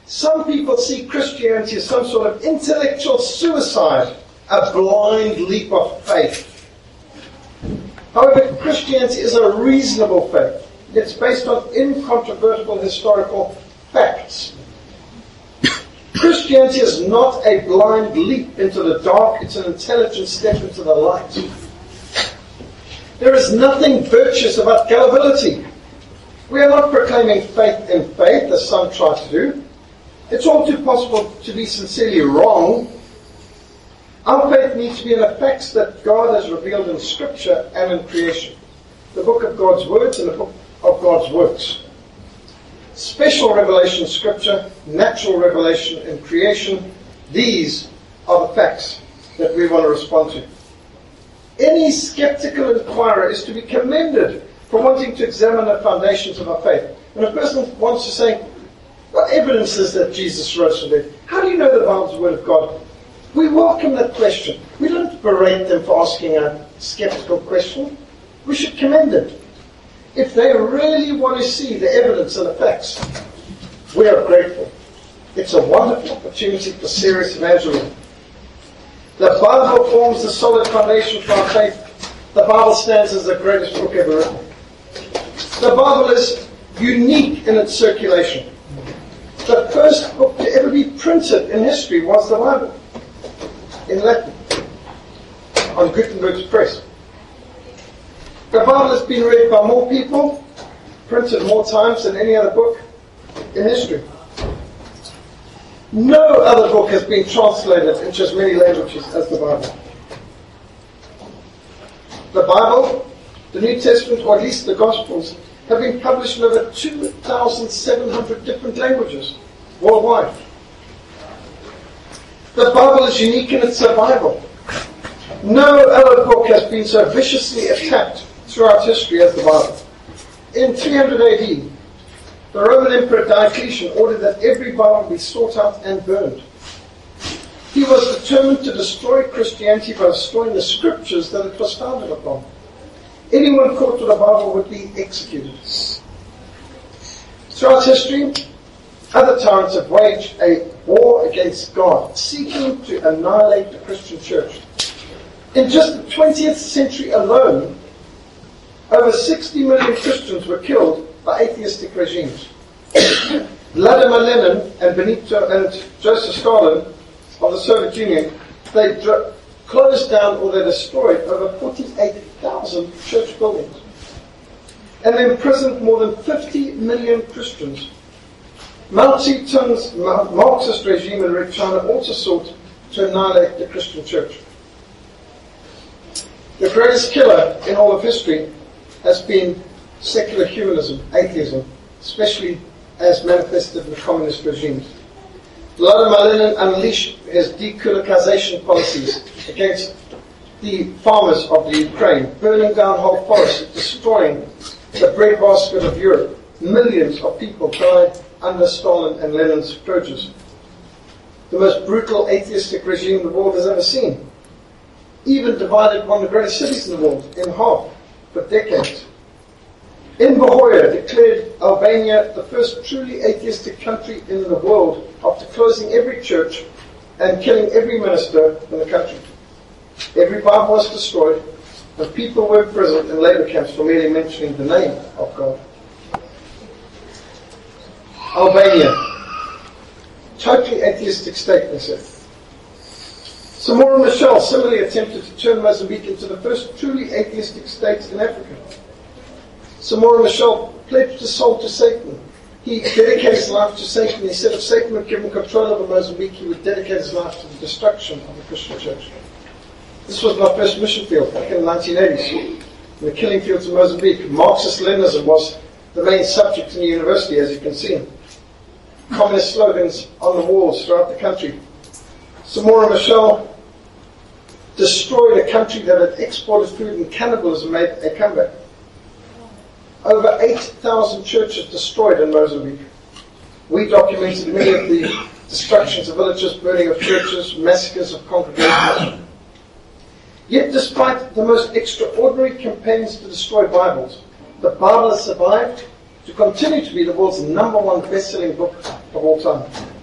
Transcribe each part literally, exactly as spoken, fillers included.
Some people see Christianity as some sort of intellectual suicide, a blind leap of faith. However, Christianity is a reasonable faith. It's based on incontrovertible historical facts. Christianity is not a blind leap into the dark, it's an intelligent step into the light. There is nothing virtuous about gullibility. We are not proclaiming faith in faith, as some try to do. It's all too possible to be sincerely wrong. Our faith needs to be in the facts that God has revealed in Scripture and in creation. The book of God's words and the book of God's works. Special revelation in Scripture, natural revelation in creation, these are the facts that we want to respond to. Any skeptical inquirer is to be commended for wanting to examine the foundations of our faith. When a person wants to say, what evidence is that Jesus rose from the dead? How do you know the Bible is the Word of God? We welcome that question. We don't berate them for asking a skeptical question. We should commend it. If they really want to see the evidence and the facts, we are grateful. It's a wonderful opportunity for serious evangelism. The Bible forms the solid foundation for our faith. The Bible stands as the greatest book ever written. The Bible is unique in its circulation. The first book to ever be printed in history was the Bible, in Latin, on Gutenberg's press. The Bible has been read by more people, printed more times than any other book in history. No other book has been translated into as many languages as the Bible. The Bible, the New Testament, or at least the Gospels, have been published in over two thousand seven hundred different languages worldwide. The Bible is unique in its survival. No other book has been so viciously attacked throughout history as the Bible. In three hundred A D, the Roman Emperor Diocletian ordered that every Bible be sought out and burned. He was determined to destroy Christianity by destroying the scriptures that it was founded upon. Anyone caught with a Bible would be executed. Throughout history, other tyrants have waged a war against God, seeking to annihilate the Christian church. In just the twentieth century alone, over sixty million Christians were killed by atheistic regimes. Vladimir Lenin and Benito and Joseph Stalin of the Soviet Union, they dr- closed down or they destroyed over forty-eight thousand church buildings. And they imprisoned more than fifty million Christians. Mao Zedong's Marxist regime in Red China also sought to annihilate the Christian church. The greatest killer in all of history has been secular humanism, atheism, especially as manifested in communist regimes. Vladimir Lenin unleashed his decolonization policies against the farmers of the Ukraine, burning down whole forests, destroying the breadbasket of Europe. Millions of people died under Stalin and Lenin's scourges. The most brutal atheistic regime the world has ever seen. Even divided one of the greatest cities in the world in half for decades. Enver Hoxha declared Albania the first truly atheistic country in the world after closing every church and killing every minister in the country. Every Bible was destroyed, and people were imprisoned in labor camps for merely mentioning the name of God. Albania, totally atheistic state, they said. Samora Machel similarly attempted to turn Mozambique into the first truly atheistic state in Africa. Samora Machel pledged his soul to Satan. He dedicated his life to Satan. He said if Satan would give him control over Mozambique, he would dedicate his life to the destruction of the Christian church. This was my first mission field back in the nineteen eighties, in the killing fields of Mozambique. Marxist-Leninism was the main subject in the university, as you can see. Communist slogans on the walls throughout the country. Samora Machel destroyed a country that had exported food, and cannibalism made a comeback. Over eight thousand churches destroyed in Mozambique. We documented many of the destructions of villages, burning of churches, massacres of congregations. Yet despite the most extraordinary campaigns to destroy Bibles, the Bible has survived to continue to be the world's number one best-selling book of all time.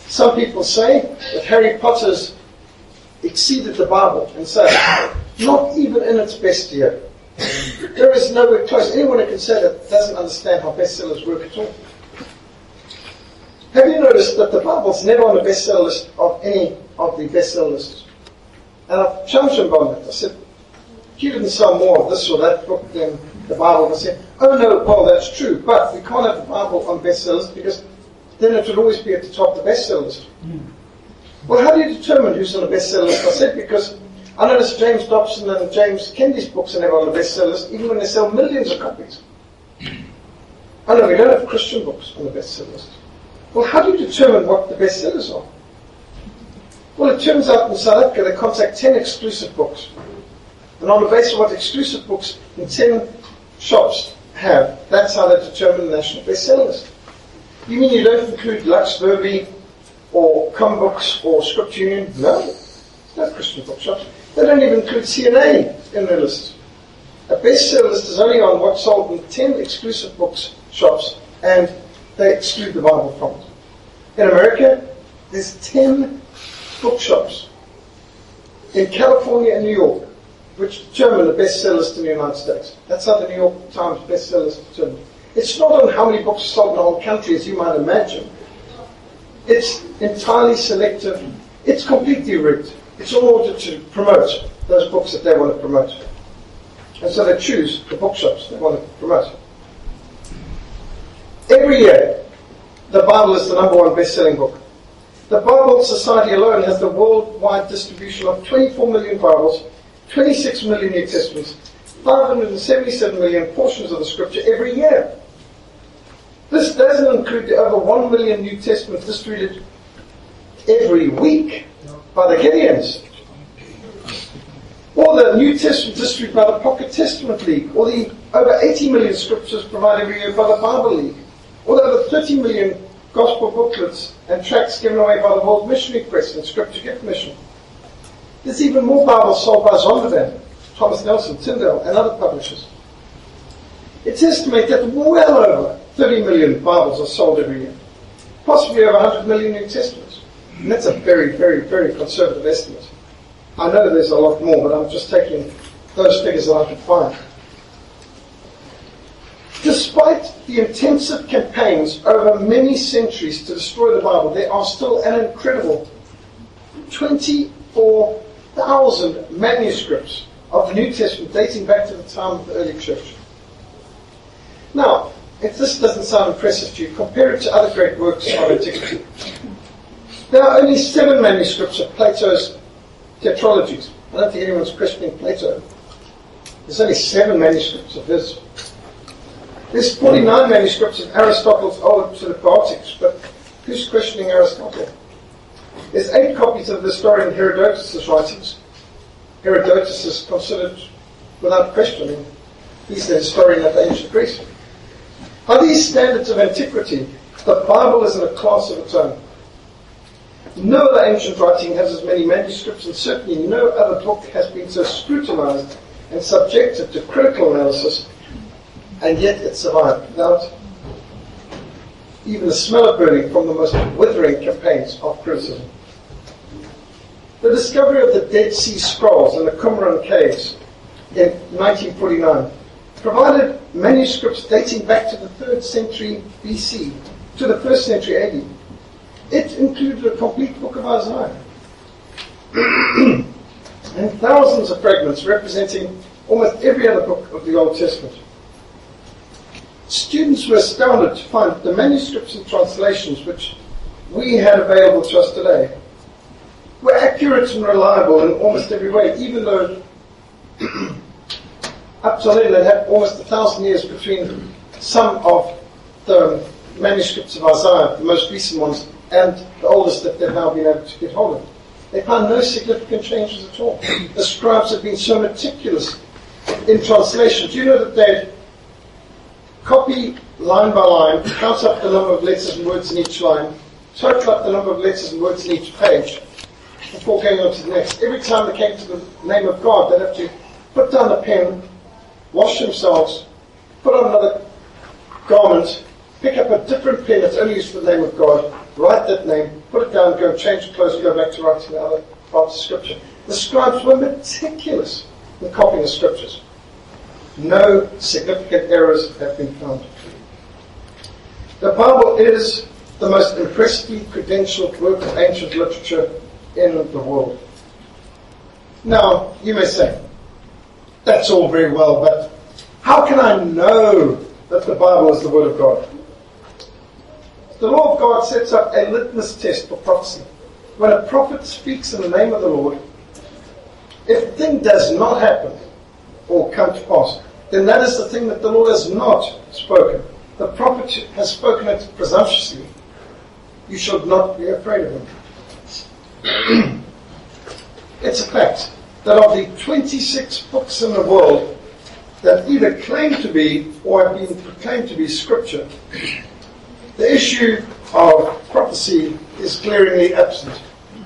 Some people say that Harry Potter's exceeded the Bible and say, not even in its best year. There is nowhere close. Anyone who can say that doesn't understand how bestsellers work at all. Have you noticed that the Bible's never on the bestseller list of any of the bestseller lists? And I've challenged him on it. I said, if you didn't sell more of this or that book than the Bible, and I said, oh no, well that's true, but we can't have the Bible on bestseller list because then it would always be at the top of the bestseller list. Mm. Well, how do you determine who's on the bestseller list? I said, because I noticed James Dobson and James Kendi's books are never on the bestseller list, even when they sell millions of copies. I know we don't have Christian books on the bestseller list. Well, how do you determine what the bestsellers are? Well, it turns out in South Africa they contact ten exclusive books. And on the basis of what exclusive books in ten shops have, that's how they determine the national bestseller list. You mean you don't include Lux Verbi or ComBooks or Script Union? No. No Christian bookshops. They don't even include C N A in their list. A bestseller list is only on what's sold in ten exclusive books shops, and they exclude the Bible from it. In America, there's ten bookshops in California and New York which determine the bestseller list in the United States. That's how the New York Times bestseller list is determined. It's not on how many books are sold in the whole country, as you might imagine. It's entirely selective. It's completely rigged. It's in order to promote those books that they want to promote. And so they choose the bookshops they want to promote. Every year, the Bible is the number one best-selling book. The Bible Society alone has the worldwide distribution of twenty-four million Bibles, twenty-six million New Testaments, five hundred seventy-seven million portions of the Scripture every year. This doesn't include the over one million New Testaments distributed every week by the Gideons, or the New Testament distributed by the Pocket Testament League, or the over eighty million scriptures provided every year by the Bible League, or the over thirty million gospel booklets and tracts given away by the World Missionary Press and Scripture Gift Mission. There's even more Bibles sold by Zondervan, Thomas Nelson, Tyndale, and other publishers. It's estimated that well over thirty million Bibles are sold every year, possibly over one hundred million New Testaments. And that's a very, very, very conservative estimate. I know there's a lot more, but I'm just taking those figures that I could find. Despite the intensive campaigns over many centuries to destroy the Bible, there are still an incredible twenty-four thousand manuscripts of the New Testament dating back to the time of the early church. Now, if this doesn't sound impressive to you, compare it to other great works of antiquity. There are only seven manuscripts of Plato's tetralogies. I don't think anyone's questioning Plato. There's only seven manuscripts of his. There's forty-nine manuscripts of Aristotle's Old to the Poetics, but who's questioning Aristotle? There's eight copies of the historian Herodotus' writings. Herodotus is considered, without questioning, he's the historian of ancient Greece. By these standards of antiquity, the Bible is in a class of its own. No other ancient writing has as many manuscripts, and certainly no other book has been so scrutinized and subjected to critical analysis, and yet it survived without even a smell of burning from the most withering campaigns of criticism. The discovery of the Dead Sea Scrolls in the Qumran caves in nineteen forty-nine provided manuscripts dating back to the third century B C to the first century A D. It included a complete book of Isaiah and thousands of fragments representing almost every other book of the Old Testament. Students were astounded to find that the manuscripts and translations which we had available to us today were accurate and reliable in almost every way, even though up till then they had almost a thousand years between some of the manuscripts of Isaiah, the most recent ones, and the oldest that they've now been able to get hold of. They found no significant changes at all. The scribes have been so meticulous in translation. Do you know that they'd copy line by line, count up the number of letters and words in each line, total up the number of letters and words in each page, before going on to the next? Every time they came to the name of God, they'd have to put down the pen, wash themselves, put on another garment, pick up a different pen that's only used for the name of God, write that name, put it down, go change clothes, go back to writing the other parts of Scripture. The scribes were meticulous in copying the Scriptures. No significant errors have been found. The Bible is the most impressively credentialed work of ancient literature in the world. Now, you may say, that's all very well, but how can I know that the Bible is the Word of God? The law of God sets up a litmus test for prophecy. When a prophet speaks in the name of the Lord, if the thing does not happen or come to pass, then that is the thing that the Lord has not spoken. The prophet has spoken it presumptuously. You should not be afraid of him. It's a fact that of the twenty-six books in the world that either claim to be or have been proclaimed to be Scripture, the issue of prophecy is glaringly absent.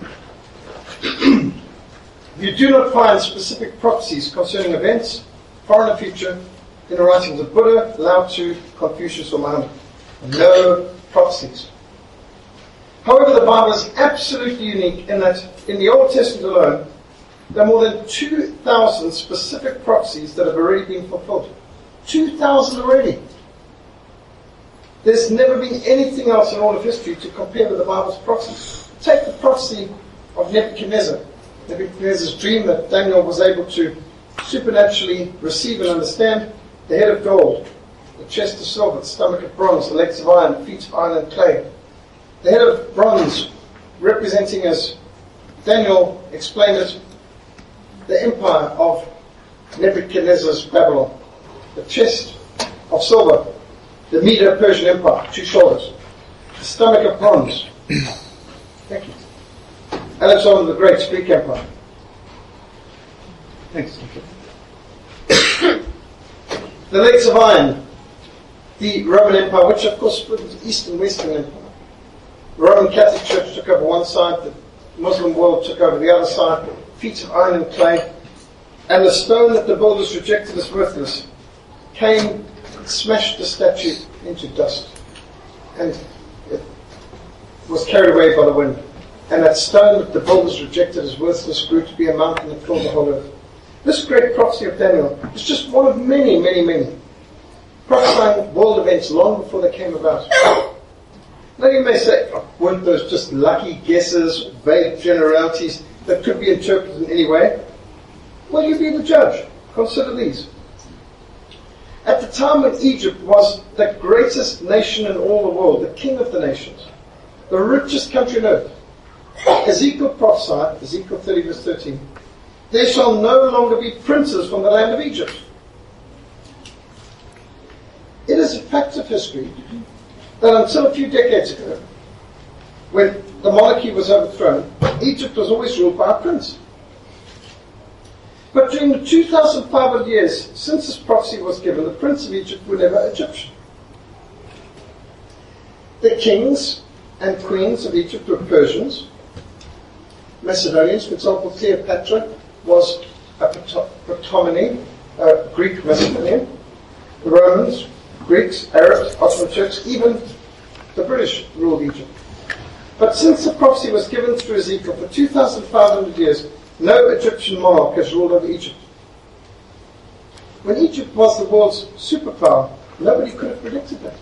You do not find specific prophecies concerning events, far in the future, in the writings of Buddha, Lao Tzu, Confucius, or Muhammad. No prophecies. However, the Bible is absolutely unique in that in the Old Testament alone, there are more than two thousand specific prophecies that have already been fulfilled. two thousand already. There's never been anything else in all of history to compare with the Bible's prophecies. Take the prophecy of Nebuchadnezzar. Nebuchadnezzar's dream that Daniel was able to supernaturally receive and understand. The head of gold, the chest of silver, the stomach of bronze, the legs of iron, the feet of iron and clay. The head of bronze, representing, as Daniel explained it, the empire of Nebuchadnezzar's Babylon. The chest of silver, the Medo-Persian Empire, two shoulders. The stomach of bronze. Thank you. Alexander the Great's Greek Empire. Thanks. The legs of iron, the Roman Empire, which of course split into East and Western Empire. The Roman Catholic Church took over one side, the Muslim world took over the other side, feet of iron and clay, and the stone that the builders rejected as worthless came and smashed the statue into dust, and it was carried away by the wind. And that stone that the builders rejected as worthless grew to be a mountain that filled the whole earth. This great prophecy of Daniel is just one of many, many, many, prophesying world events long before they came about. Now you may say, oh, weren't those just lucky guesses, vague generalities that could be interpreted in any way? Well, you be the judge. Consider these. At the time when Egypt was the greatest nation in all the world, the king of the nations, the richest country on earth, Ezekiel prophesied, Ezekiel thirty verse thirteen, there shall no longer be princes from the land of Egypt. It is a fact of history that until a few decades ago, when the monarchy was overthrown, Egypt was always ruled by a prince. But during the two thousand five hundred years since this prophecy was given, the prince of Egypt were never Egyptian. The kings and queens of Egypt were Persians, Macedonians. For example, Cleopatra was a Ptolemaic, a Greek Macedonian. The Romans, Greeks, Arabs, Ottoman Turks, even the British ruled Egypt. But since the prophecy was given through Ezekiel for two thousand five hundred years, no Egyptian monarch has ruled over Egypt. When Egypt was the world's superpower, nobody could have predicted that.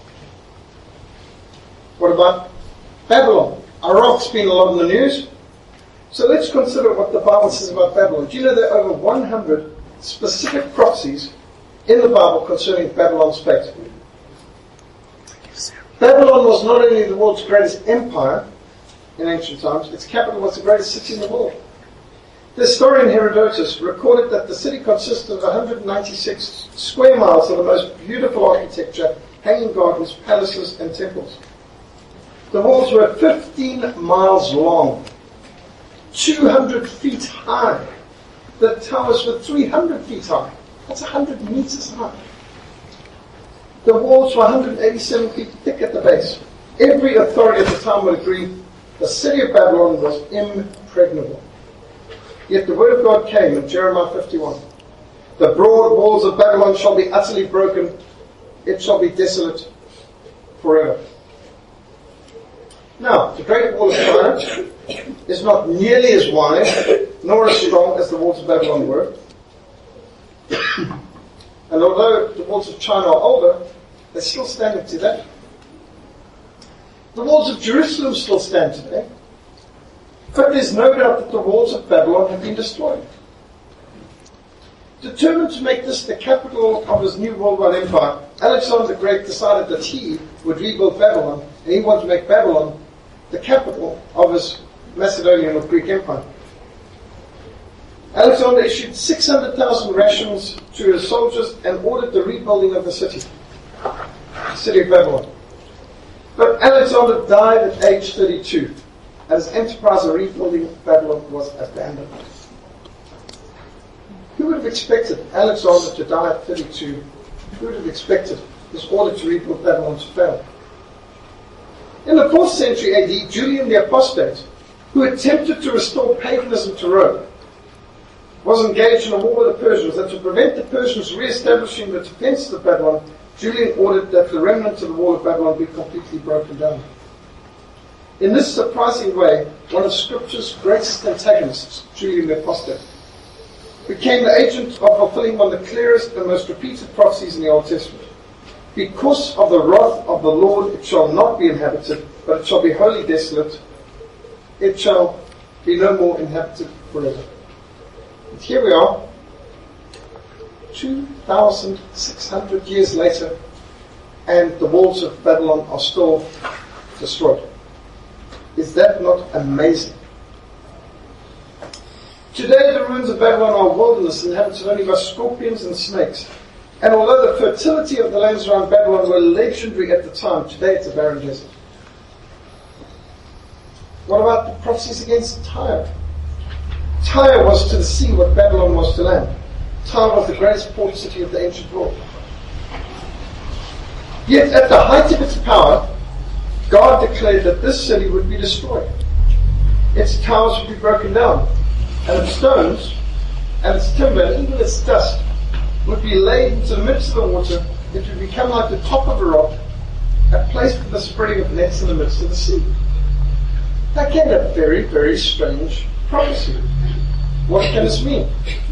What about Babylon? Iraq's been a lot in the news. So let's consider what the Bible says about Babylon. Do you know there are over one hundred specific prophecies in the Bible concerning Babylon's fate? Babylon was not only the world's greatest empire in ancient times, its capital was the greatest city in the world. The historian Herodotus recorded that the city consisted of one hundred ninety-six square miles of the most beautiful architecture, hanging gardens, palaces, and temples. The walls were fifteen miles long, two hundred feet high. The towers were three hundred feet high. That's one hundred meters high. The walls were one hundred eighty-seven feet thick at the base. Every authority at the time would agree the city of Babylon was impregnable. Yet the word of God came in Jeremiah fifty-one. The broad walls of Babylon shall be utterly broken. It shall be desolate. forever. Now, the Great Wall of China is not nearly as wide nor as strong as the walls of Babylon were. And although the walls of China are older, they still stand today. The walls of Jerusalem still stand today. But there's no doubt that the walls of Babylon have been destroyed. Determined to make this the capital of his new worldwide empire, Alexander the Great decided that he would rebuild Babylon, and he wanted to make Babylon the capital of his Macedonian or Greek empire. Alexander issued six hundred thousand rations to his soldiers and ordered the rebuilding of the city, the city of Babylon. But Alexander died at age thirty-two, and his enterprise of rebuilding Babylon was abandoned. Who would have expected Alexander to die at thirty-two? Who would have expected his order to rebuild Babylon to fail? In the fourth century A D, Julian the Apostate, who attempted to restore paganism to Rome, was engaged in a war with the Persians, and to prevent the Persians re-establishing the defenses of Babylon, Julian ordered that the remnants of the wall of Babylon be completely broken down. In this surprising way, one of Scripture's greatest antagonists, Julian the Apostate, became the agent of fulfilling one of the clearest and most repeated prophecies in the Old Testament. Because of the wrath of the Lord it shall not be inhabited, but it shall be wholly desolate. It shall be no more inhabited forever. And here we are, two thousand six hundred years later, and the walls of Babylon are still destroyed. Is that not amazing? Today the ruins of Babylon are a wilderness inhabited only by scorpions and snakes. And although the fertility of the lands around Babylon were legendary at the time, today it's a barren desert. What about the prophecies against Tyre? Tyre was to the sea what Babylon was to land. Tyre was the greatest port city of the ancient world. Yet at the height of its power, God declared that this city would be destroyed. Its towers would be broken down, and its stones, and its timber, and even its dust would be laid into the midst of the water. It would become like the top of a rock, a place for the spreading of nets in the midst of the sea. That came a very, very strange prophecy. What can this mean?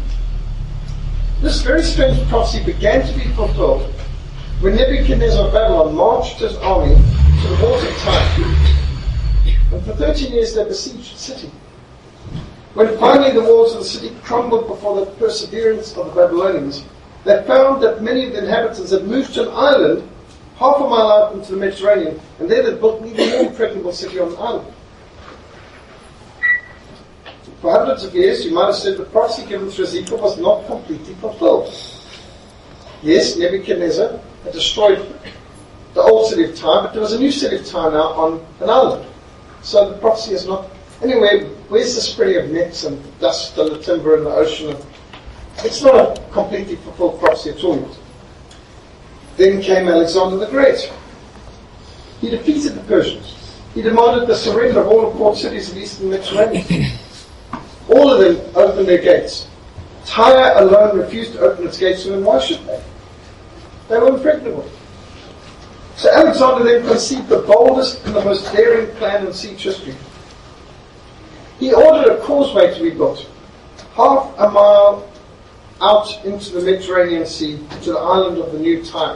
This very strange prophecy began to be fulfilled when Nebuchadnezzar of Babylon marched his army to the walls of Tyre. And for thirteen years they besieged the city. When finally the walls of the city crumbled before the perseverance of the Babylonians, they found that many of the inhabitants had moved to an island half a mile out into the Mediterranean, and there they built an even more impregnable city on the island. For hundreds of years, you might have said the prophecy given through Ezekiel was not completely fulfilled. Yes, Nebuchadnezzar had destroyed the old city of Tyre, but there was a new city of Tyre now on an island. So the prophecy is not... Anyway, where's the spreading of nets and dust and the timber and the ocean? It's not a completely fulfilled prophecy at all yet. Then came Alexander the Great. He defeated the Persians. He demanded the surrender of all the port cities of the eastern Mediterranean. All of them opened their gates. Tyre alone refused to open its gates, and why should they? They were impregnable. So Alexander then conceived the boldest and the most daring plan in siege history. He ordered a causeway to be built, half a mile out into the Mediterranean Sea to the island of the new Tyre.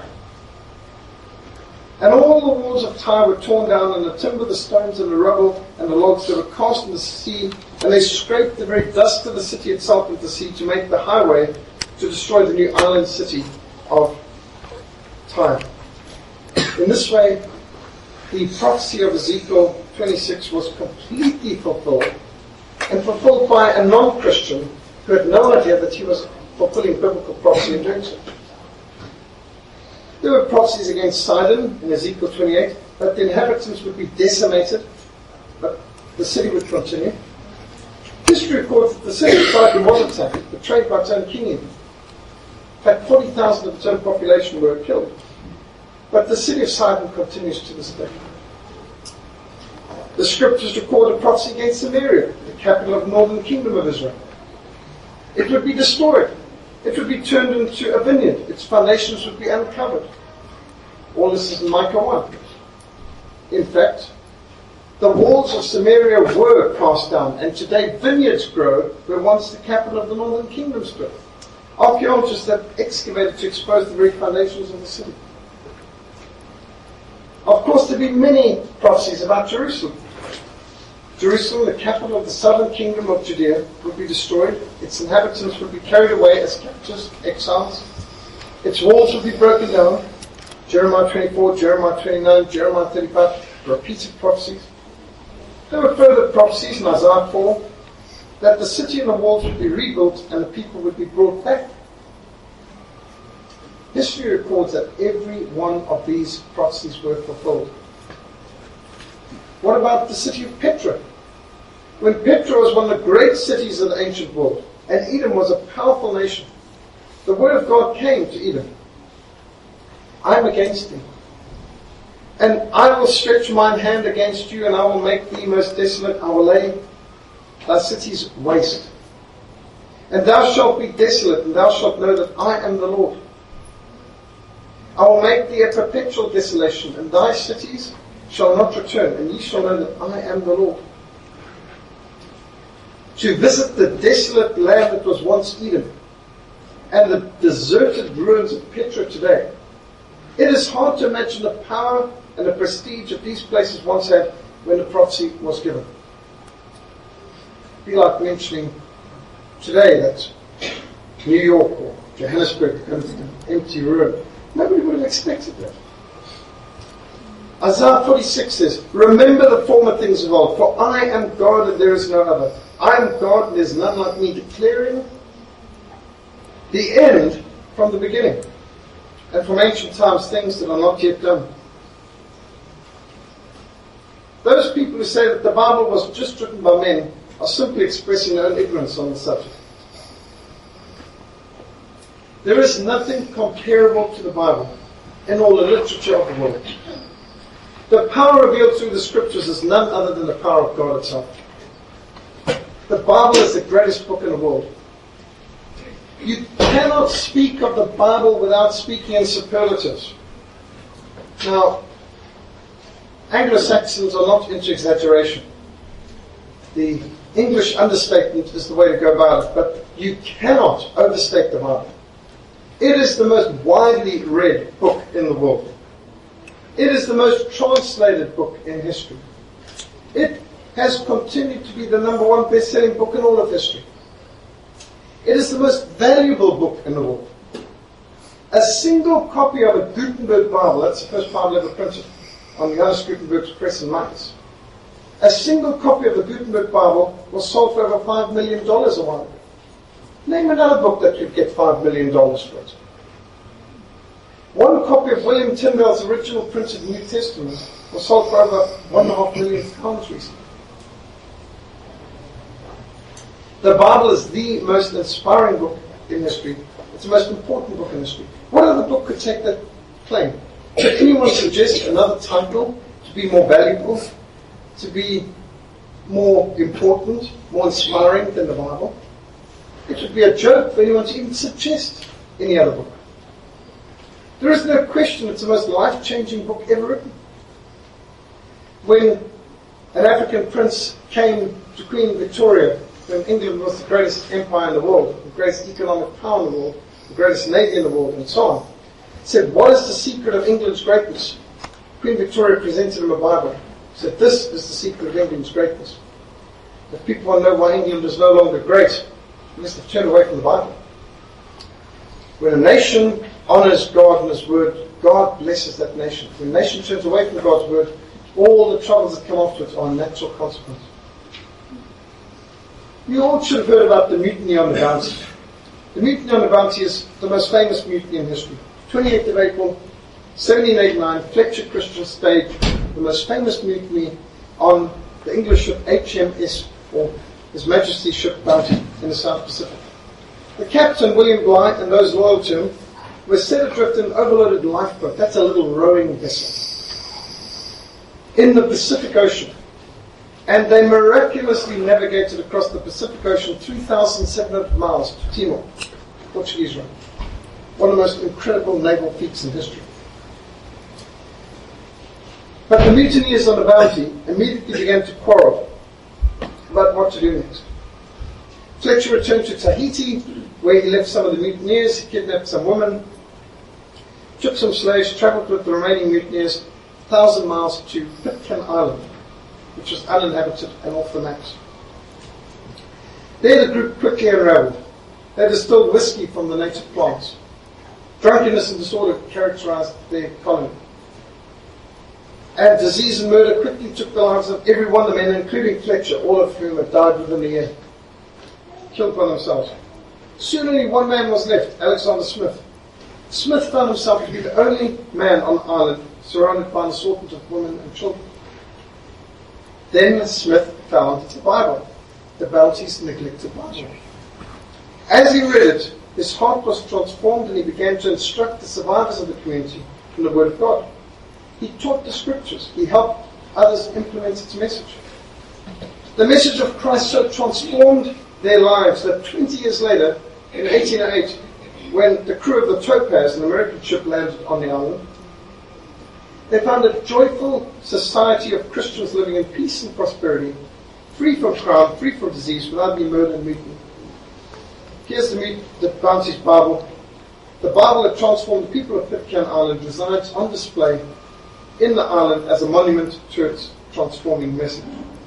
And all the walls of Tyre were torn down, and the timber, the stones, and the rubble, and the logs that were cast in the sea, and they scraped the very dust of the city itself into the sea to make the highway to destroy the new island city of Tyre. In this way, the prophecy of Ezekiel twenty-six was completely fulfilled, and fulfilled by a non-Christian who had no idea that he was fulfilling biblical prophecy in doing so. There were prophecies against Sidon in Ezekiel twenty-eight, that the inhabitants would be decimated, but the city would continue. History records that the city of Sidon was attacked, betrayed by its own king even. In fact, forty thousand of its own population were killed. But the city of Sidon continues to this day. The scriptures record a prophecy against Samaria, the capital of the northern kingdom of Israel. It would be destroyed. It would be turned into a vineyard. Its foundations would be uncovered. All this is in Micah one. In fact, the walls of Samaria were cast down, and today vineyards grow where once the capital of the northern kingdom stood. Archaeologists have excavated to expose the very foundations of the city. Of course, there have been many prophecies about Jerusalem. Jerusalem, the capital of the southern kingdom of Judea, would be destroyed. Its inhabitants would be carried away as captives, exiles. Its walls would be broken down. Jeremiah twenty-four, Jeremiah twenty-nine, Jeremiah thirty-five, repeated prophecies. There were further prophecies in Isaiah four that the city and the walls would be rebuilt and the people would be brought back. History records that every one of these prophecies were fulfilled. What about the city of Petra? When Petra was one of the great cities of the ancient world, and Edom was a powerful nation, the word of God came to Edom. I am against thee, and I will stretch mine hand against you, and I will make thee most desolate. I will lay thy cities waste. And thou shalt be desolate, and thou shalt know that I am the Lord. I will make thee a perpetual desolation, and thy cities shall not return, and ye shall know that I am the Lord. To visit the desolate land that was once Edom, and the deserted ruins of Petra today, it is hard to imagine the power and the prestige that these places once had when the prophecy was given. It'd be like mentioning today that New York or Johannesburg becomes an empty ruin. Nobody would have expected that. Isaiah forty-six says, remember the former things of old, for I am God and there is no other. I am God and there is none like me, declaring the end from the beginning, and from ancient times things that are not yet done. Those people who say that the Bible was just written by men are simply expressing their own ignorance on the subject. There is nothing comparable to the Bible in all the literature of the world. The power revealed through the Scriptures is none other than the power of God itself. The Bible is the greatest book in the world. You cannot speak of the Bible without speaking in superlatives. Now, Anglo-Saxons are not into exaggeration. The English understatement is the way to go about it, but you cannot overstate the Bible. It is the most widely read book in the world. It is the most translated book in history. It has continued to be the number one best-selling book in all of history. It is the most valuable book in the world. A single copy of a Gutenberg Bible, that's the first Bible ever printed on Johannes Gutenberg's press in Mainz. A single copy of the Gutenberg Bible was sold for over five million dollars a while ago. Name another book that could get five million dollars for it. One copy of William Tyndale's original printed New Testament was sold for over one and a half million pounds recently. The Bible is the most inspiring book in history. It's the most important book in history. What other book could take that claim? Could anyone suggest another title to be more valuable, to be more important, more inspiring than the Bible? It would be a joke for anyone to even suggest any other book. There is no question it's the most life-changing book ever written. When an African prince came to Queen Victoria, when England was the greatest empire in the world, the greatest economic power in the world, the greatest navy in the world, and so on, said, what is the secret of England's greatness? Queen Victoria presented him a Bible. Said, this is the secret of England's greatness. If people want to know why England is no longer great, you must have turned away from the Bible. When a nation honors God and His Word, God blesses that nation. When a nation turns away from God's Word, all the troubles that come afterwards are a natural consequence. You all should have heard about the Mutiny on the Bounty. The Mutiny on the Bounty is the most famous mutiny in history. twenty-eighth of April, seventeen eighty-nine, Fletcher Christian staged the most famous mutiny on the English ship H M S, or His Majesty's ship Bounty, in the South Pacific. The captain, William Bligh, and those loyal to him were set adrift in an overloaded lifeboat. That's a little rowing vessel in the Pacific Ocean. And they miraculously navigated across the Pacific Ocean three thousand seven hundred miles to Timor, Portuguese run. One of the most incredible naval feats in history. But the mutineers on the Bounty immediately began to quarrel about what to do next. Fletcher returned to Tahiti, where he left some of the mutineers, he kidnapped some women, took some slaves, travelled with the remaining mutineers a thousand miles to Pitcairn Island, which was uninhabited and off the maps. There the group quickly unravelled. They distilled whiskey from the native plants. Drunkenness and disorder characterised their colony. And disease and murder quickly took the lives of every one of the men, including Fletcher, all of whom had died within a year, killed by themselves. Soon only one man was left, Alexander Smith. Smith found himself to be the only man on the island surrounded by an assortment of women and children. Then Smith found the Bible, the Bounty's neglected Bible. As he read it, his heart was transformed and he began to instruct the survivors of the community from the Word of God. He taught the Scriptures. He helped others implement its message. The message of Christ so transformed their lives that twenty years later, in eighteen oh eight, when the crew of the Topaz, an American ship, landed on the island, they found a joyful society of Christians living in peace and prosperity, free from crime, free from disease, without being murdered and mutiny. Here's the, the Bounty's Bible. The Bible that transformed the people of Pitcairn Island resides on display in the island as a monument to its transforming message.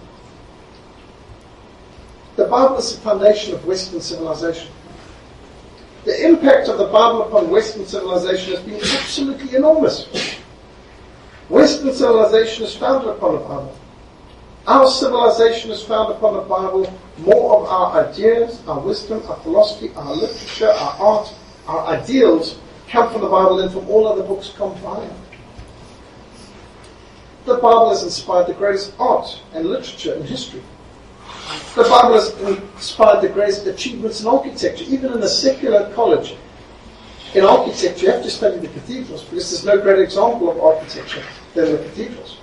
The Bible is the foundation of Western civilization. The impact of the Bible upon Western civilization has been absolutely enormous. Western civilization is founded upon the Bible. Our civilization is founded upon the Bible. More of our ideas, our wisdom, our philosophy, our literature, our art, our ideals come from the Bible than from all other books combined. The Bible has inspired the greatest art and literature in history. The Bible has inspired the greatest achievements in architecture. Even in a secular college, in architecture, you have to study the cathedrals because there's no greater example of architecture than the cathedrals.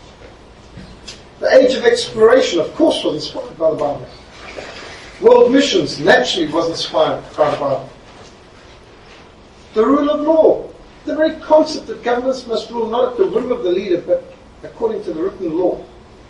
The age of exploration, of course, was inspired by the Bible. World missions naturally was inspired by the Bible. The rule of law, the very concept that governments must rule not at the whim of the leader, but according to the written law.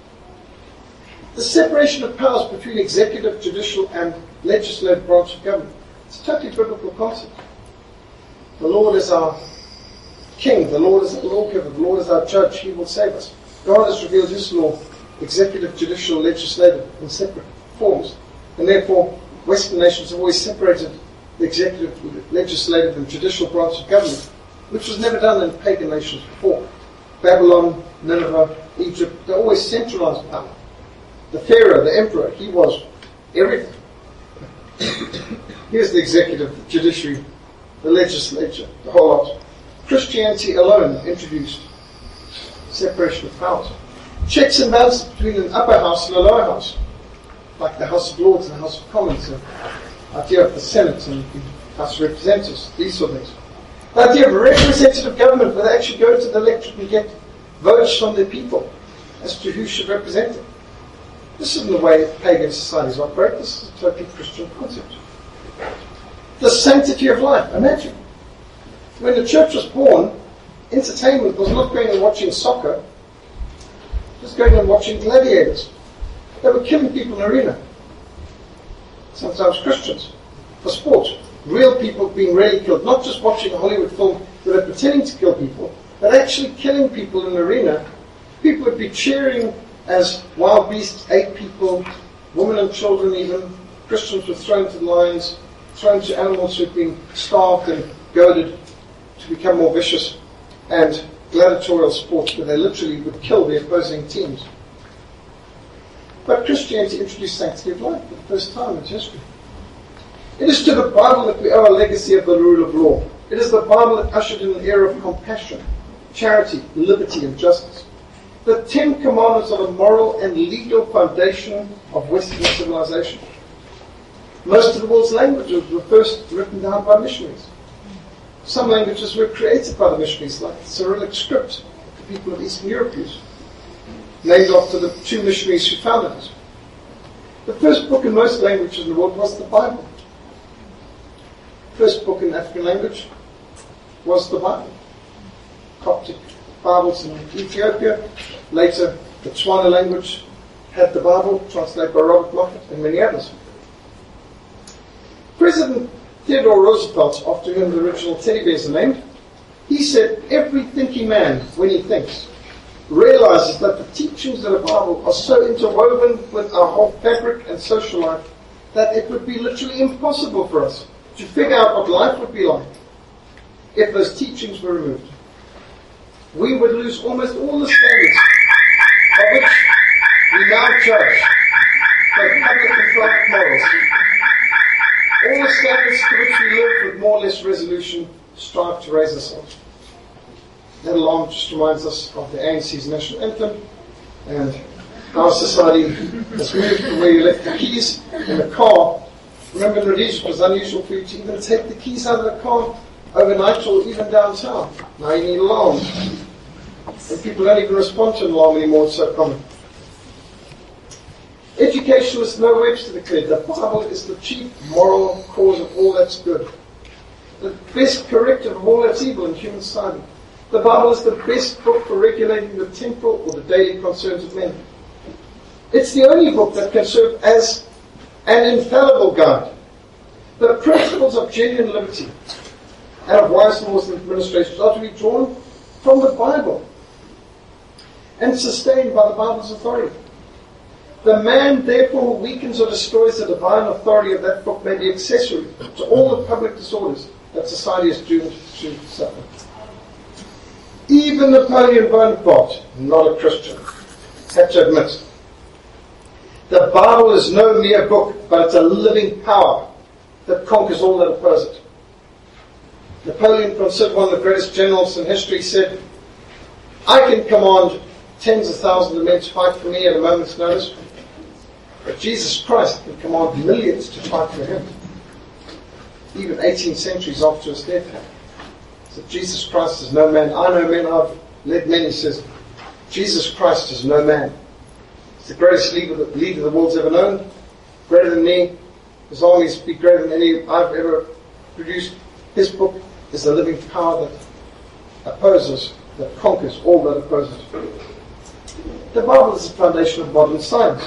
The separation of powers between executive, judicial, and legislative branch of government. It's a totally biblical concept. The Lord is our King. The Lord is our lawgiver. The Lord is our judge. He will save us. God has revealed His law, executive, judicial, legislative, in separate forms. And therefore, Western nations have always separated the executive, legislative, and judicial branch of government, which was never done in pagan nations before. Babylon, Nineveh, Egypt, they always centralized power. The Pharaoh, the emperor, he was everything. Here's the executive, the judiciary, the legislature, the whole lot. Christianity alone introduced separation of powers. Checks and balances between an upper house and a lower house, like the House of Lords and the House of Commons, the idea of the Senate and the House of Representatives, these sort of things. The idea of representative government, where they actually go to the electorate and get votes from the people as to who should represent them. This isn't the way pagan societies operate. This is a totally Christian concept. The sanctity of life. Imagine. When the church was born, entertainment was not going and watching soccer. It was going and watching gladiators. They were killing people in the arena. Sometimes Christians. For sport. Real people being really killed. Not just watching a Hollywood film where they're pretending to kill people, but actually killing people in the arena. People would be cheering as wild beasts ate people, women and children even. Christians were thrown to lions, thrown to animals who had been starved and goaded to become more vicious, and gladiatorial sports where they literally would kill the opposing teams. But Christianity introduced sanctity of life for the first time in its history. It is to the Bible that we owe a legacy of the rule of law. It is the Bible that ushered in an era of compassion, charity, liberty, and justice. The Ten Commandments are the moral and legal foundation of Western civilization. Most of the world's languages were first written down by missionaries. Some languages were created by the missionaries, like the Cyrillic script that the people of Eastern Europe use, named after the two missionaries who founded it. The first book in most languages in the world was the Bible. The first book in African language was the Bible, Coptic Bibles in Ethiopia. Later, the Tswana language had the Bible, translated by Robert Moffat, and many others. President Theodore Roosevelt, after whom the original teddy bears are named, he said, every thinking man, when he thinks, realizes that the teachings of the Bible are so interwoven with our whole fabric and social life that it would be literally impossible for us to figure out what life would be like if those teachings were removed. We would lose almost all the standards of which we now judge both public and private morals. All the standards to which we live with more or less resolution strive to raise ourselves. That alarm just reminds us of the A N C's national anthem and how society has moved to where you left the keys in the car. Remember in Rhodesia it was unusual for you to even take the keys out of the car overnight or even downtown. Now you need alarms. And people don't even respond to an alarm anymore, it's so common. Educationalist Noah Webster declared the Bible is the chief moral cause of all that's good. The best corrective of all that's evil in human society. The Bible is the best book for regulating the temporal or the daily concerns of men. It's the only book that can serve as an infallible guide. The principles of genuine liberty and of wise laws and administrations are to be drawn from the Bible and sustained by the Bible's authority. The man, therefore, who weakens or destroys the divine authority of that book may be accessory to all the public disorders that society is doomed to suffer. Even Napoleon Bonaparte, not a Christian, had to admit, the Bible is no mere book, but it's a living power that conquers all that oppose it. Napoleon, considered one of the greatest generals in history, said, I can command tens of thousands of men to fight for me at a moment's notice, but Jesus Christ can command millions to fight for him. Even eighteen centuries after his death. So Jesus Christ is no man. I know men, I've led men, he says. Jesus Christ is no man. He's the greatest leader, leader the world's ever known. Greater than me. His armies be greater than any I've ever produced. His book is the living power that opposes, that conquers all that opposes. The Bible is the foundation of modern science.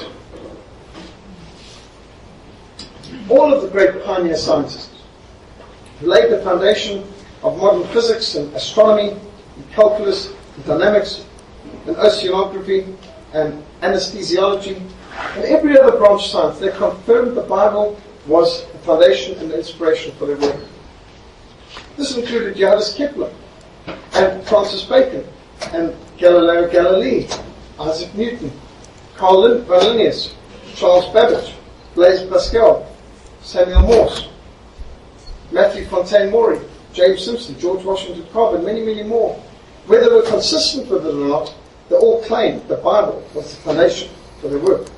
All of the great pioneer scientists who laid the foundation of modern physics and astronomy and calculus and dynamics and oceanography and anesthesiology and every other branch of science, they confirmed the Bible was the foundation and the inspiration for their work. This included Johannes Kepler and Francis Bacon and Galileo Galilei, Isaac Newton, Carl von Linnaeus, Charles Babbage, Blaise Pascal, Samuel Morse, Matthew Fontaine Maury, James Simpson, George Washington Carver, and many, many more. Whether they were consistent with it or not, they all claimed the Bible was the foundation for their work.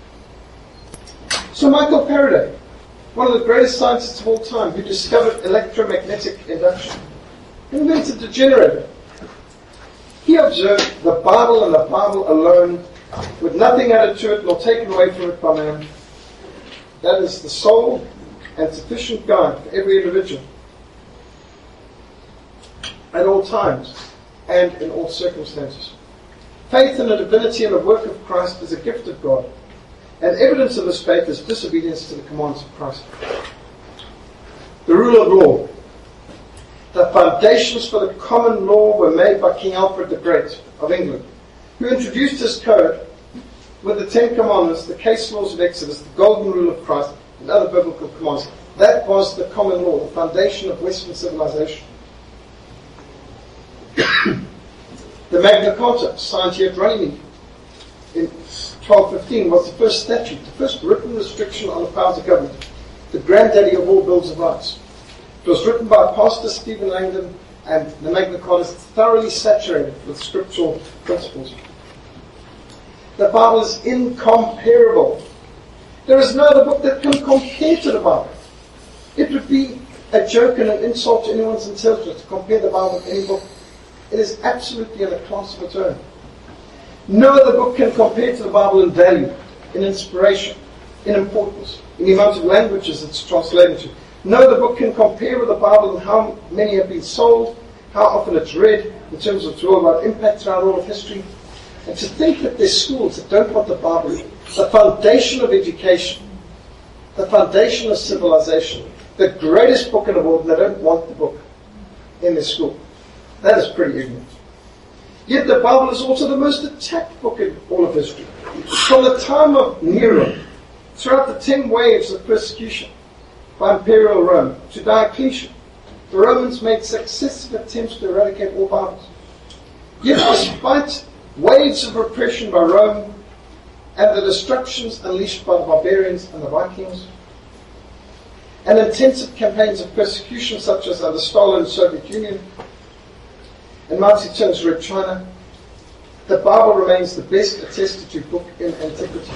So Michael Faraday, one of the greatest scientists of all time, who discovered electromagnetic induction, invented the generator. He observed the Bible and the Bible alone, with nothing added to it nor taken away from it by man. That is the sole and sufficient guide for every individual at all times and in all circumstances. Faith in the divinity and the work of Christ is a gift of God, and evidence of this faith is disobedience to the commands of Christ. The rule of law. The foundations for the common law were made by King Alfred the Great of England, who introduced his code with the Ten Commandments, the case laws of Exodus, the golden rule of Christ, and other biblical commands. That was the common law, the foundation of Western civilization. The Magna Carta, signed here at Runnymede in twelve fifteen, was the first statute, the first written restriction on the powers of government, the granddaddy of all bills of rights. It was written by Pastor Stephen Langdon, and the Magna Carta is thoroughly saturated with scriptural principles. The Bible is incomparable. There is no other book that can compare to the Bible. It would be a joke and an insult to anyone's intelligence to compare the Bible with any book. It is absolutely in a class of its own. No other book can compare to the Bible in value, in inspiration, in importance, in the amount of languages it's translated to. No other book can compare with the Bible in how many have been sold, how often it's read, in terms of its worldwide impact throughout all of history. And to think that there's schools that don't want the Bible, the foundation of education, the foundation of civilization, the greatest book in the world, and they don't want the book in their school. That is pretty ignorant. Yet the Bible is also the most attacked book in all of history. From the time of Nero, throughout the ten waves of persecution by Imperial Rome to Diocletian, the Romans made successive attempts to eradicate all Bibles. Yet despite waves of repression by Rome and the destructions unleashed by the barbarians and the Vikings, and intensive campaigns of persecution such as under Stalin's Soviet Union and Mao Zedong's Red China, the Bible remains the best attested to book in antiquity.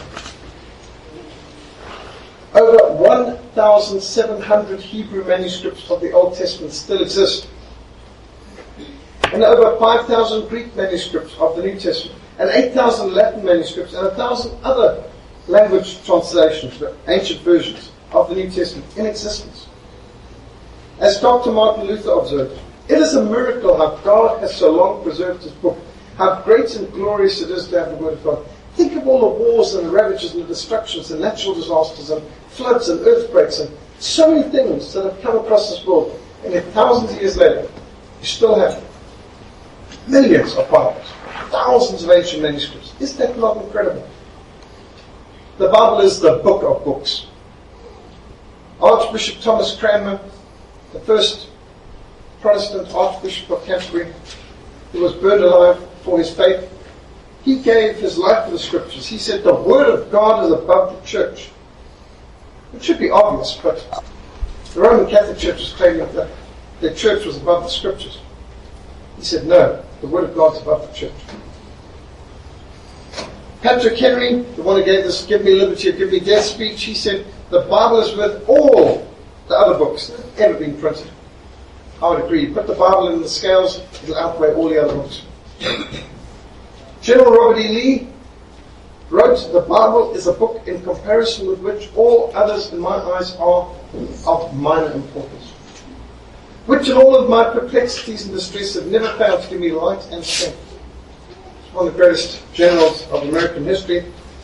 Over one thousand seven hundred Hebrew manuscripts of the Old Testament still exist, and over five thousand Greek manuscripts of the New Testament, and eight thousand Latin manuscripts, and one thousand other language translations, the ancient versions of the New Testament in existence. As Doctor Martin Luther observed, it is a miracle how God has so long preserved His book, how great and glorious it is to have the Word of God. Think of all the wars and the ravages and the destructions and natural disasters and floods and earthquakes and so many things that have come across this world. And yet thousands of years later, you still have millions of Bibles, thousands of ancient manuscripts. Is that not incredible? The Bible is the book of books. Archbishop Thomas Cranmer, the first Protestant Archbishop of Canterbury, who was burned alive for his faith, he gave his life to the Scriptures. He said, the Word of God is above the Church. It should be obvious, but the Roman Catholic Church was claiming that the Church was above the Scriptures. He said, no, the Word of God is above the Church. Patrick Henry, the one who gave this Give Me Liberty or Give Me Death speech, he said, the Bible is worth all the other books that have ever been printed. I would agree. Put the Bible in the scales, it'll outweigh all the other books. General Robert E. Lee wrote, the Bible is a book in comparison with which all others in my eyes are of minor importance, which in all of my perplexities and distress have never failed to give me light and strength. It's one of the greatest generals of American history,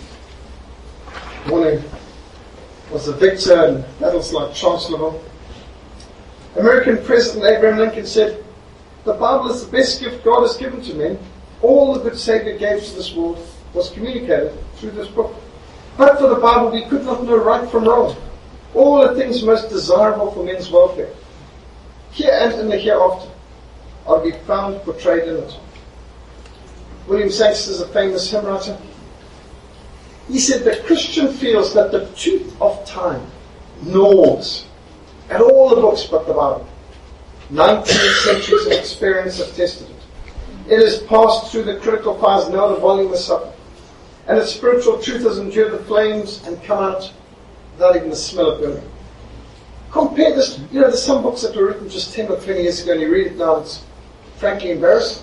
one who was a victor in battles like Chancellorsville. American President Abraham Lincoln said, the Bible is the best gift God has given to men. All the good Savior gave to this world was communicated through this book. But for the Bible, we could not know right from wrong. All the things most desirable for men's welfare, here and in the hereafter, are to be found portrayed in it. William Sachs is a famous hymn writer. He said, the Christian feels that the tooth of time gnaws at all the books but the Bible. Nineteen centuries of experience have tested it. It has passed through the critical fires no other volume has suffered. And its spiritual truth has endured the flames and come out without even the smell of burning. Compare this, you know, there's some books that were written just ten or twenty years ago and you read it now, it's frankly embarrassing.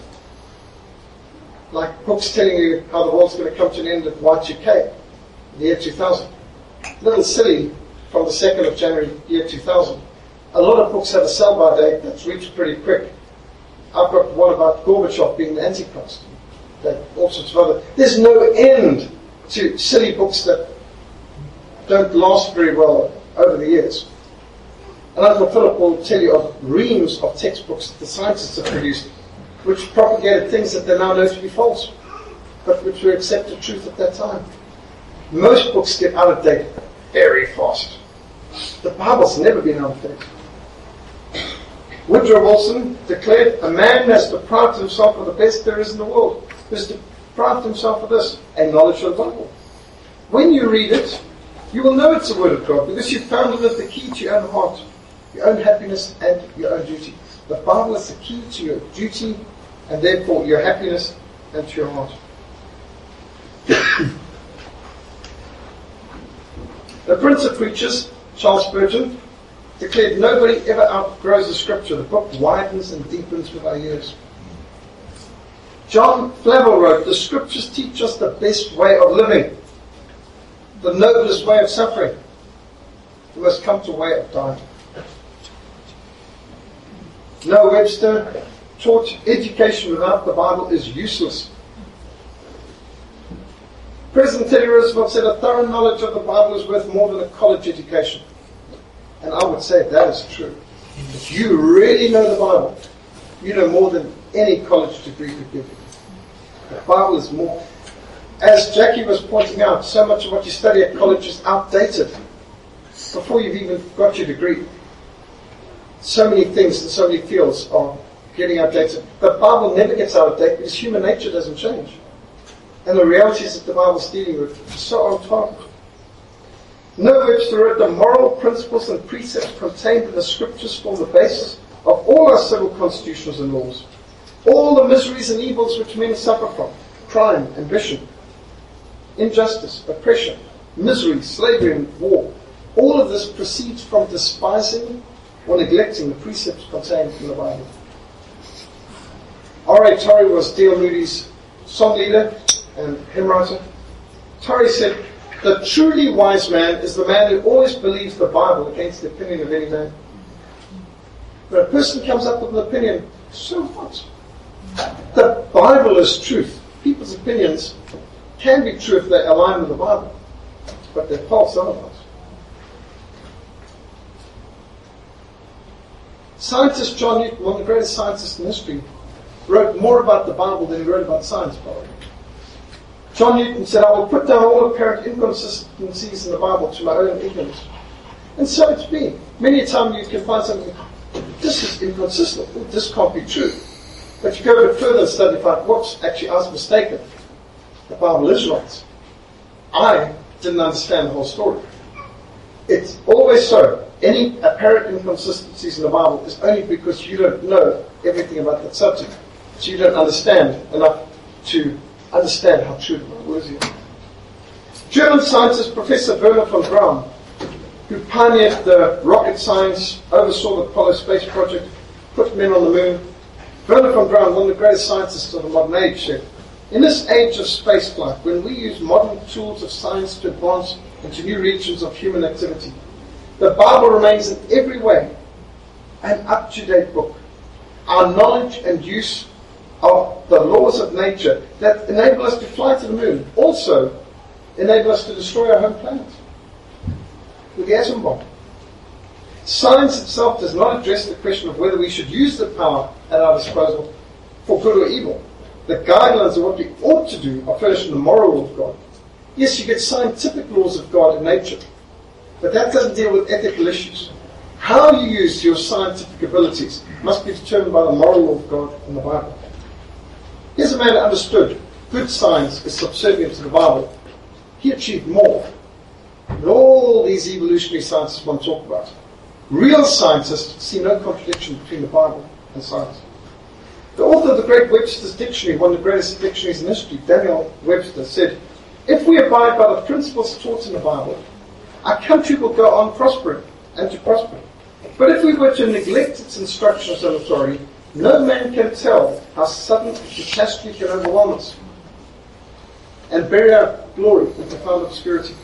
Like books telling you how the world's going to come to an end at Y two K, the year two thousand. A little silly from the second of January, year two thousand. A lot of books have a sell-by date that's reached pretty quick. I've got one about Gorbachev being the Antichrist. That, all sorts of other. There's no end to silly books that don't last very well over the years. And Uncle Philip will tell you of reams of textbooks that the scientists have produced, which propagated things that they now know to be false, but which were accepted truth at that time. Most books get out of date very fast. The Bible's never been out of date. Woodrow Wilson declared, a man has deprived himself of the best there is in the world. He has deprived himself of this, a knowledge of the Bible. When you read it, you will know it's the Word of God, because you've found in it the key to your own heart, your own happiness and your own duty. The Bible is the key to your duty and therefore your happiness and to your heart. The Prince of Preachers, Charles Spurgeon, declared nobody ever outgrows the Scripture. The book widens and deepens with our years. John Flavel wrote, the Scriptures teach us the best way of living, the noblest way of suffering, the most comfortable way of dying. Noah Webster, taught education without the Bible is useless. President Teddy Roosevelt said a thorough knowledge of the Bible is worth more than a college education. And I would say that is true. If you really know the Bible, you know more than any college degree could give you. The Bible is more. As Jackie was pointing out, so much of what you study at college is outdated before you've even got your degree. So many things in so many fields are getting outdated. The Bible never gets out of date because human nature doesn't change. And the realities that the Bible is dealing with are so on target. No Webster wrote the moral principles and precepts contained in the scriptures form the basis of all our civil constitutions and laws. All the miseries and evils which men suffer from, crime, ambition, injustice, oppression, misery, slavery, and war, all of this proceeds from despising or neglecting the precepts contained in the Bible. R A Torrey was D L Moody's song leader and hymn writer. Torrey said, "The truly wise man is the man who always believes the Bible against the opinion of any man." When a person comes up with an opinion, so what? The Bible is truth. People's opinions can be true if they align with the Bible, but they're false otherwise. Scientist John Newton, one of the greatest scientists in history, wrote more about the Bible than he wrote about science, by the way. John Newton said, "I will put down all apparent inconsistencies in the Bible to my own ignorance." And so it's been. Many a time you can find something, this is inconsistent, this can't be true. But you go a bit further and study, find, whoops, actually I was mistaken. The Bible is right. I didn't understand the whole story. It's always so. Any apparent inconsistencies in the Bible is only because you don't know everything about that subject. So you don't understand enough to understand how true the Bible is here. German scientist Professor Werner von Braun, who pioneered the rocket science, oversaw the Apollo space project, put men on the moon. Werner von Braun, one of the greatest scientists of the modern age, said, "In this age of spaceflight, when we use modern tools of science to advance into new regions of human activity, the Bible remains in every way an up-to-date book. Our knowledge and use of the laws of nature that enable us to fly to the moon also enable us to destroy our home planet with the atom bomb. Science itself does not address the question of whether we should use the power at our disposal for good or evil. The guidelines of what we ought to do are furnished in the moral law of God. Yes, you get scientific laws of God in nature, but that doesn't deal with ethical issues. How you use your scientific abilities must be determined by the moral law of God in the Bible." Here's a man who understood good science is subservient to the Bible. He achieved more than all these evolutionary scientists want to talk about. Real scientists see no contradiction between the Bible and science. The author of the great Webster's Dictionary, one of the greatest dictionaries in history, Daniel Webster, said, "If we abide by the principles taught in the Bible, our country will go on prospering and to prosper. But if we were to neglect its instructions and authority, no man can tell how sudden catastrophe can overwhelm us and bury our glory in profound obscurity.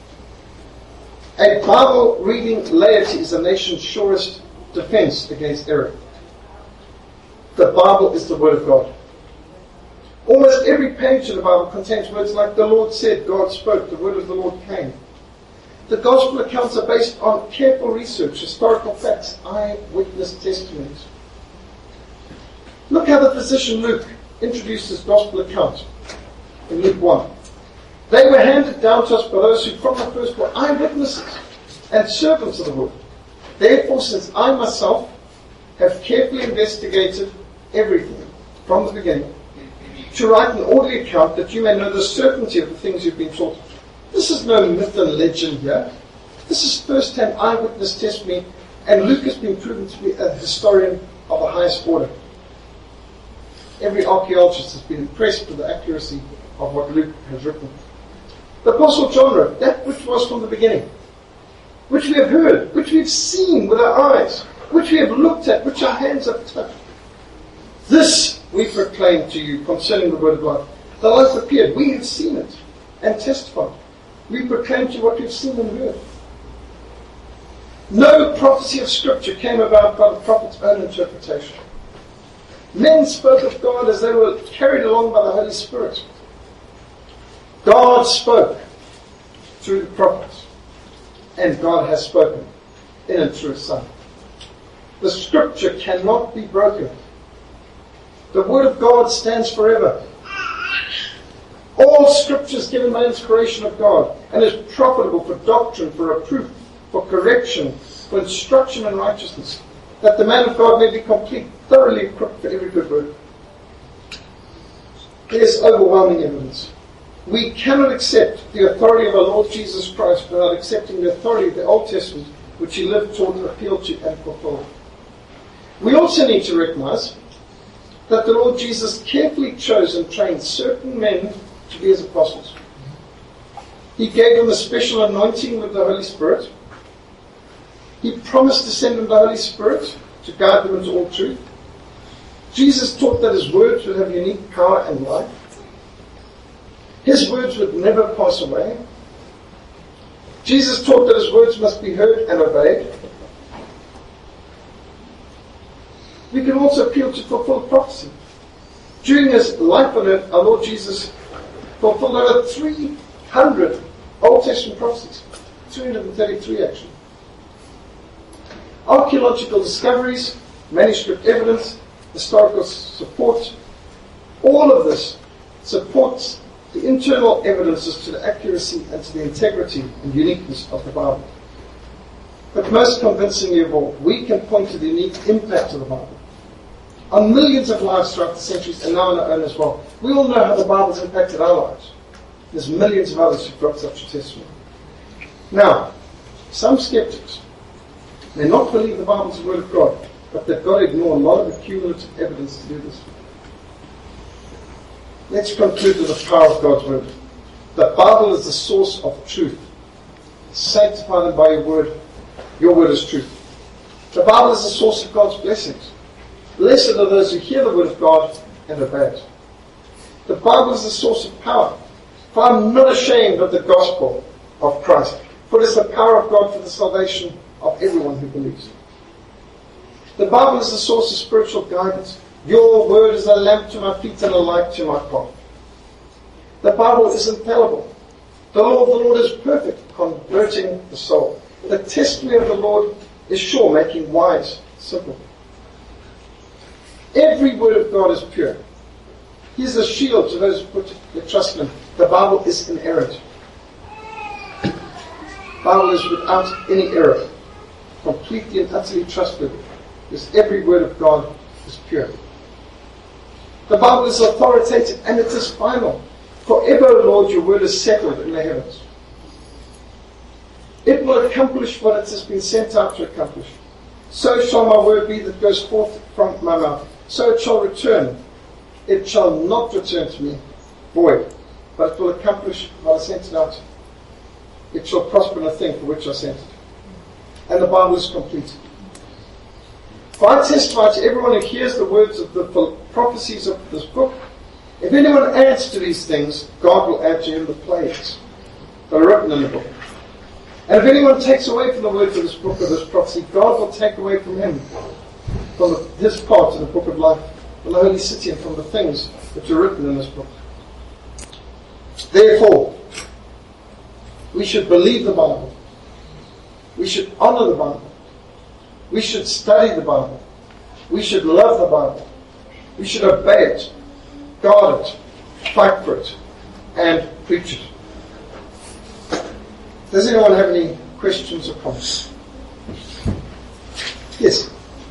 A Bible-reading laity is a nation's surest defense against error. The Bible is the Word of God. Almost every page of the Bible contains words like the Lord said, God spoke, the word of the Lord came. The Gospel accounts are based on careful research, historical facts, eyewitness testimonies. Look how the physician Luke introduced his Gospel account in Luke one. They were handed down to us by those who from the first were eyewitnesses and servants of the word. Therefore, since I myself have carefully investigated everything from the beginning, to write an orderly account that you may know the certainty of the things you've been taught. This is no myth and legend here. This is first-hand eyewitness testimony, and Luke has been proven to be a historian of the highest order. Every archaeologist has been impressed with the accuracy of what Luke has written. The Apostle John wrote, that which was from the beginning, which we have heard, which we have seen with our eyes, which we have looked at, which our hands have touched. This we proclaim to you concerning the word of God. The light appeared. We have seen it and testified. We proclaim to you what we have seen and heard. No prophecy of Scripture came about by the prophet's own interpretation. Men spoke of God as they were carried along by the Holy Spirit. God spoke through the prophets, and God has spoken in and through His Son. The Scripture cannot be broken. The Word of God stands forever. All Scripture is given by inspiration of God and is profitable for doctrine, for reproof, for correction, for instruction in righteousness, that the man of God may be complete, thoroughly equipped for every good work. There is overwhelming evidence. We cannot accept the authority of our Lord Jesus Christ without accepting the authority of the Old Testament, which He lived, taught, appealed to, and fulfilled. We also need to recognize that the Lord Jesus carefully chose and trained certain men to be His apostles. He gave them a special anointing with the Holy Spirit. He promised to send them the Holy Spirit to guide them into all truth. Jesus taught that His words would have unique power and life. His words would never pass away. Jesus taught that His words must be heard and obeyed. We can also appeal to fulfilled prophecy. During His life on earth, our Lord Jesus fulfilled over three hundred Old Testament prophecies. three hundred thirty-three actually. Archaeological discoveries, manuscript evidence, historical support, all of this supports the internal evidences to the accuracy and to the integrity and uniqueness of the Bible. But most convincingly of all, we can point to the unique impact of the Bible on millions of lives throughout the centuries and now on our own as well. We all know how the Bible's impacted our lives. There's millions of others who've got such a testimony. Now, some skeptics may not believe the Bible's the Word of God, but they've got to ignore a lot of the cumulative evidence to do this. Let's conclude with the power of God's Word. The Bible is the source of truth. Sanctify them by your Word. Your Word is truth. The Bible is the source of God's blessings. Blessed are those who hear the Word of God and obey it. The Bible is the source of power. For I am not ashamed of the gospel of Christ, for it is the power of God for the salvation of everyone who believes. The Bible is the source of spiritual guidance. Your word is a lamp to my feet and a light to my path. The Bible is infallible. The law of the Lord is perfect, converting the soul. The testimony of the Lord is sure, making wise simple. Every word of God is pure. He is a shield to those who put their trust in Him. The Bible is inerrant. The Bible is without any error. Completely and utterly trustworthy. Because every word of God is pure. The Bible is authoritative and it is final. Forever, O Lord, your word is settled in the heavens. It will accomplish what it has been sent out to accomplish. So shall my word be that goes forth from my mouth. So it shall return. It shall not return to me void, but it will accomplish what I sent it out. It shall prosper in a thing for which I sent it. And the Bible is complete. For I testify to everyone who hears the words of the prophecies of this book, if anyone adds to these things, God will add to him the plagues that are written in the book. And if anyone takes away from the words of this book of this prophecy, God will take away from him, from the, his part in the book of life, from the holy city, and from the things which are written in this book. Therefore, we should believe the Bible. We should honor the Bible. We should study the Bible. We should love the Bible. We should obey it, guard it, fight for it, and preach it. Does anyone have any questions or comments? Yes?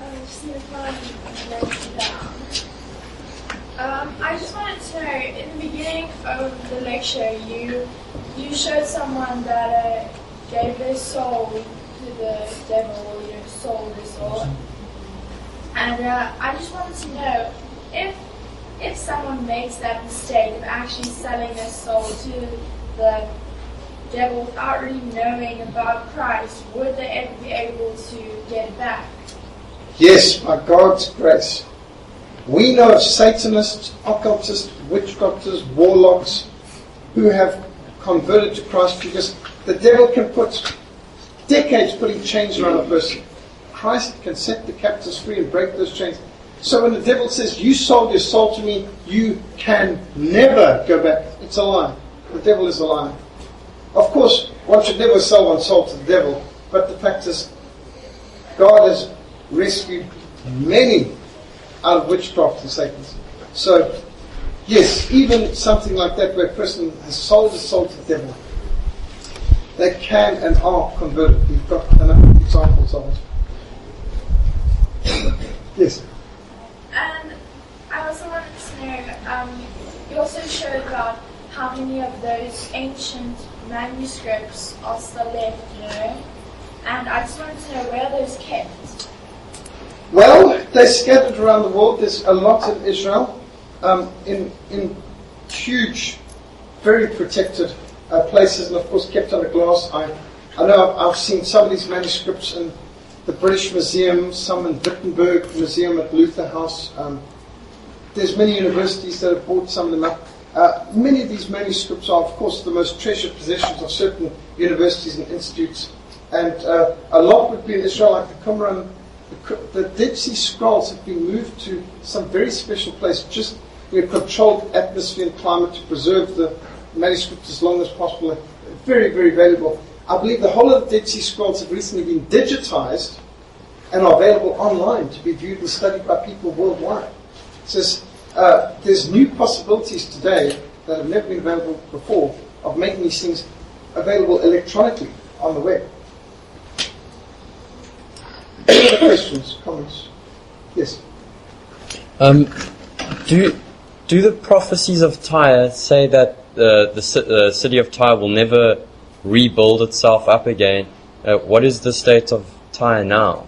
Um, I just wanted to know, in the beginning of the lecture, you you showed someone that uh, gave their soul to the devil, you know, sold their soul. And uh, I just wanted to know, if if someone makes that mistake of actually selling their soul to the devil without really knowing about Christ, would they ever be able to get it back? Yes, by God's grace. We know of Satanists, occultists, witchcrafters, warlocks who have converted to Christ because the devil can put decades putting chains around a person. Christ can set the captives free and break those chains. So when the devil says, you sold your soul to me, you can never go back, it's a lie. The devil is a liar. Of course, one should never sell one's soul to the devil, but the fact is, God has rescued many out of witchcraft and Satan. So, yes, even something like that where a person has sold his soul to the devil, they can and are converted. We've got enough examples of it. Yes? And I also wanted to know, um, you also showed about how many of those ancient manuscripts are still left, you know? And I just wanted to know, where are those kept? Well, they're scattered around the world. There's a lot in Israel, um, in in huge, very protected uh, places, and of course kept under glass. I I know I've, I've seen some of these manuscripts in the British Museum, some in Wittenberg Museum at Luther House. Um, there's many universities that have bought some of them up. Uh, many of these manuscripts are, of course, the most treasured possessions of certain universities and institutes. And uh, a lot would be in Israel, like the Qumran. The, the Dead Sea Scrolls have been moved to some very special place, just in a controlled atmosphere and climate to preserve the manuscript as long as possible. Very, very valuable. I believe the whole of the Dead Sea Scrolls have recently been digitized and are available online to be viewed and studied by people worldwide. So uh, there's new possibilities today that have never been available before of making these things available electronically on the web. Any other questions, comments? Yes? Um, do do the prophecies of Tyre say that uh, the uh, city of Tyre will never rebuild itself up again? Uh, what is the state of Tyre now?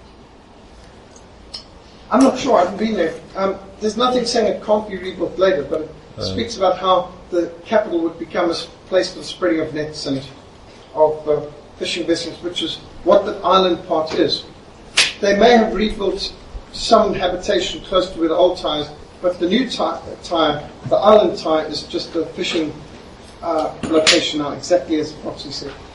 I'm not sure. I haven't been there. Um, there's nothing saying it can't be rebuilt later, but it uh, speaks about how the capital would become a place for the spreading of nets and of uh, fishing vessels, which is what the island part is. They may have rebuilt some habitation close to where the old Tyre is, but the new Tyre, the island Tyre, is just a fishing uh, location now, exactly as the prophecy said.